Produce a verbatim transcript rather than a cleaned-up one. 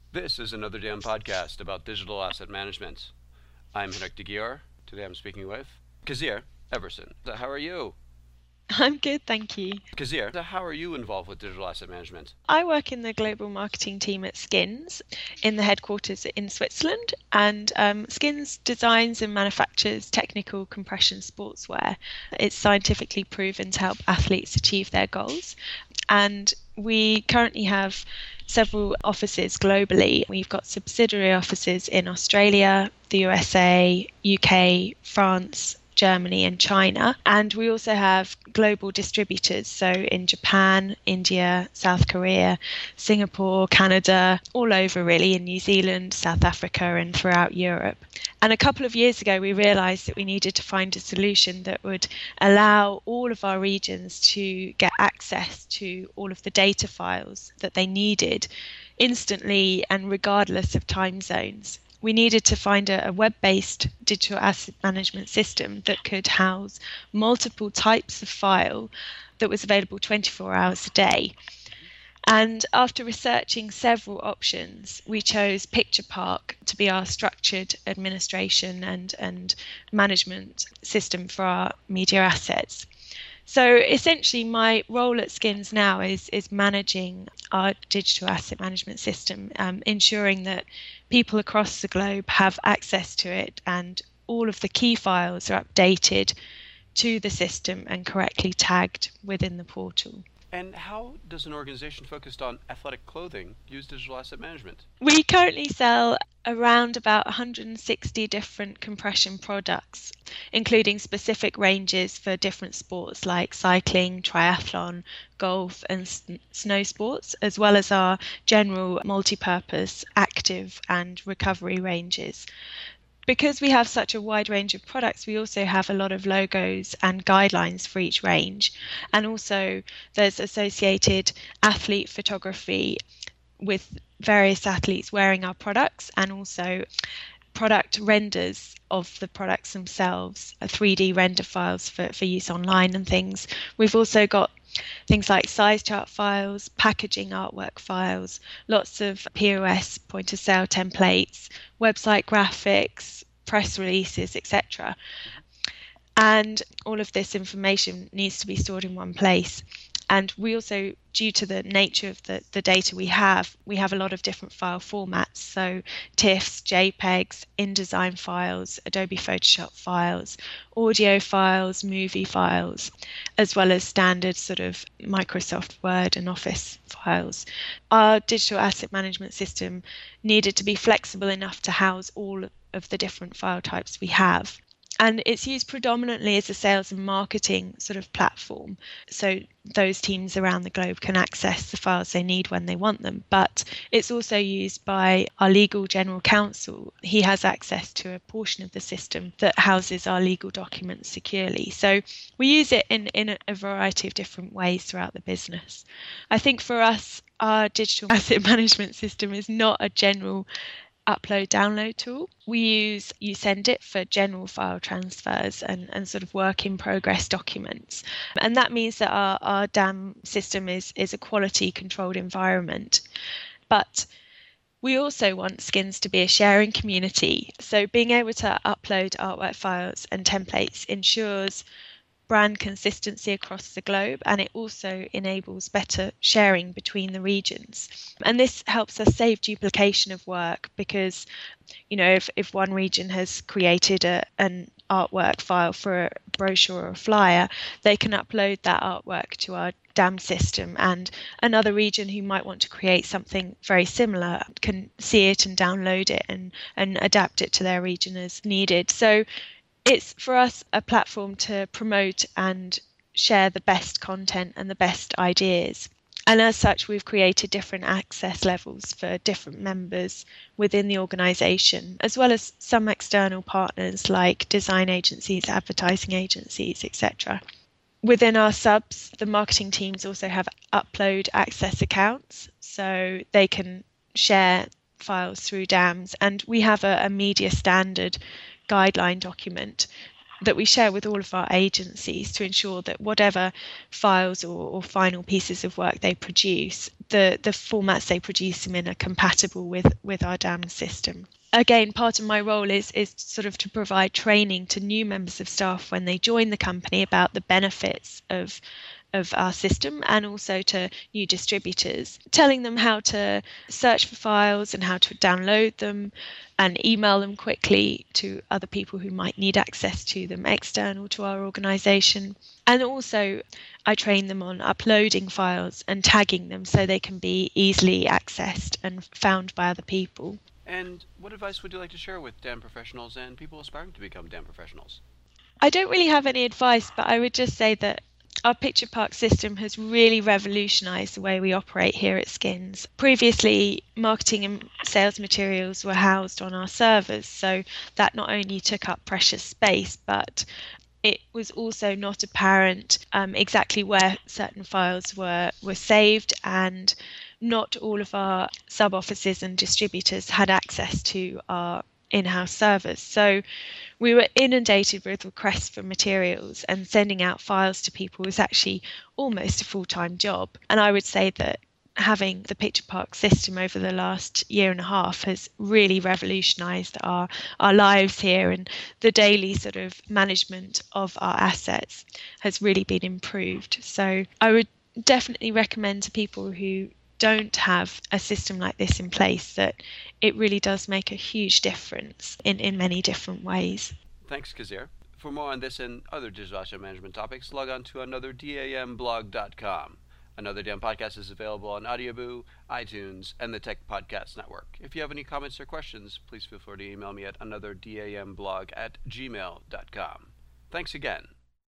This is another damn podcast about digital asset management. I'm Henrik de Gier. Today I'm speaking with Kazir Everson. So how are you? I'm good, thank you. Kazir, so how are you involved with digital asset management? I work in the global marketing team at Skins in the headquarters in Switzerland, and um, Skins designs and manufactures technical compression sportswear. It's scientifically proven to help athletes achieve their goals, and we currently have several offices globally. We've got subsidiary offices in Australia, the U S A, U K, France, Germany and China. And we also have global distributors, so in Japan, India, South Korea, Singapore, Canada, all over really, in New Zealand, South Africa and throughout Europe. And a couple of years ago, we realised that we needed to find a solution that would allow all of our regions to get access to all of the data files that they needed instantly and regardless of time zones. We needed to find a, a web-based digital asset management system that could house multiple types of file that was available twenty-four hours a day. And after researching several options, we chose PicturePark to be our structured administration and, and management system for our media assets. So essentially my role at Skins now is is managing our digital asset management system, um, ensuring that people across the globe have access to it and all of the key files are updated to the system and correctly tagged within the portal. And how does an organization focused on athletic clothing use digital asset management? We currently sell around about one hundred sixty different compression products, including specific ranges for different sports like cycling, triathlon, golf and snow sports, as well as our general multi-purpose active and recovery ranges. Because we have such a wide range of products, we also have a lot of logos and guidelines for each range. And also there's associated athlete photography with various athletes wearing our products, and also product renders of the products themselves, three D render files for, for use online and things. We've also got things like size chart files, packaging artwork files, lots of P O S point of sale templates, website graphics, press releases, et cetera. And all of this information needs to be stored in one place. And we also, due to the nature of the, the data we have, we have a lot of different file formats. So TIFFs, JPEGs, InDesign files, Adobe Photoshop files, audio files, movie files, as well as standard sort of Microsoft Word and Office files. Our digital asset management system needed to be flexible enough to house all of the different file types we have. And it's used predominantly as a sales and marketing sort of platform. So those teams around the globe can access the files they need when they want them. But it's also used by our legal general counsel. He has access to a portion of the system that houses our legal documents securely. So we use it in, in a variety of different ways throughout the business. I think for us, our digital asset management system is not a general upload download tool. We use YouSendIt for general file transfers and, and sort of work in progress documents. And that means that our, our D A M system is, is a quality controlled environment. But we also want Skins to be a sharing community. So being able to upload artwork files and templates ensures brand consistency across the globe, and it also enables better sharing between the regions. And this helps us save duplication of work because, you know, if, if one region has created a, an artwork file for a brochure or a flyer, they can upload that artwork to our D A M system, and another region who might want to create something very similar can see it and download it and, and adapt it to their region as needed. So it's for us a platform to promote and share the best content and the best ideas. And as such, we've created different access levels for different members within the organisation, as well as some external partners like design agencies, advertising agencies, et cetera. Within our subs, the marketing teams also have upload access accounts, so they can share files through D A Ms. And we have a, a media standard guideline document that we share with all of our agencies to ensure that whatever files or, or final pieces of work they produce the, the formats they produce them in are compatible with, with our D A M system. Again, part of my role is is sort of to provide training to new members of staff when they join the company about the benefits of of our system, and also to new distributors, telling them how to search for files and how to download them and email them quickly to other people who might need access to them external to our organisation. And also I train them on uploading files and tagging them so they can be easily accessed and found by other people. And what advice would you like to share with D A M professionals and people aspiring to become D A M professionals? I don't really have any advice, but I would just say that our PicturePark system has really revolutionised the way we operate here at Skins. Previously, marketing and sales materials were housed on our servers, so that not only took up precious space, but it was also not apparent um, exactly where certain files were, were saved, and not all of our sub-offices and distributors had access to our in-house servers. So we were inundated with requests for materials, and sending out files to people was actually almost a full-time job. And I would say that having the PicturePark system over the last year and a half has really revolutionised our, our lives here, and the daily sort of management of our assets has really been improved. So I would definitely recommend to people who don't have a system like this in place that it really does make a huge difference in, in many different ways. Thanks, Kazir. For more on this and other digital asset management topics, log on to another D A M blog dot com. Another D A M podcast is available on Audioboo, iTunes, and the Tech Podcast Network. If you have any comments or questions, please feel free to email me at another D A M blog at gmail dot com. Thanks again.